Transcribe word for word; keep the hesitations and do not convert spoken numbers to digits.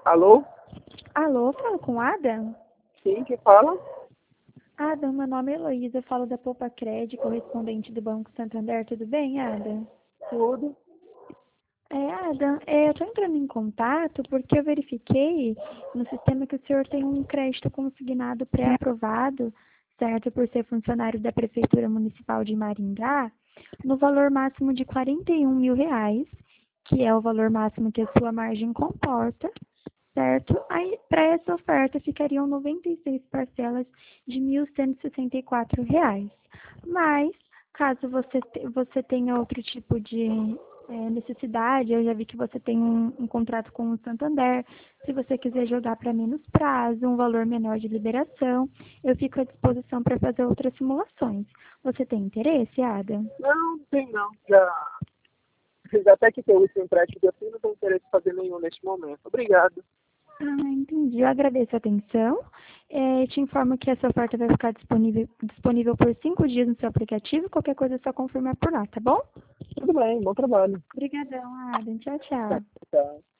Alô? Alô, falo com Adam? Sim, que fala? Adam, meu nome é Heloísa, eu falo da Poupa Cred, correspondente do Banco Santander, tudo bem, Adam? Tudo. É, Adam, é, eu estou entrando em contato porque eu verifiquei no sistema que o senhor tem um crédito consignado pré-aprovado, certo, por ser funcionário da Prefeitura Municipal de Maringá, no valor máximo de quarenta e um mil reais, que é o valor máximo que a sua margem comporta, certo? Aí, para essa oferta, ficariam noventa e seis parcelas de mil cento e sessenta e quatro reais. Mas, caso você, te, você tenha outro tipo de é, necessidade, eu já vi que você tem um, um contrato com o Santander, se você quiser jogar para menos prazo, um valor menor de liberação, eu fico à disposição para fazer outras simulações. Você tem interesse, Ada? Não, não tem não. Já, já até que tem esse empréstimo assim, não tenho interesse em fazer nenhum neste momento. Obrigado. Ah, entendi. Eu agradeço a atenção. É, te informo que essa oferta vai ficar disponível, disponível por cinco dias no seu aplicativo. Qualquer coisa é só confirmar por lá, tá bom? Tudo bem, bom trabalho. Obrigadão, Adam. Tchau, tchau. Tchau.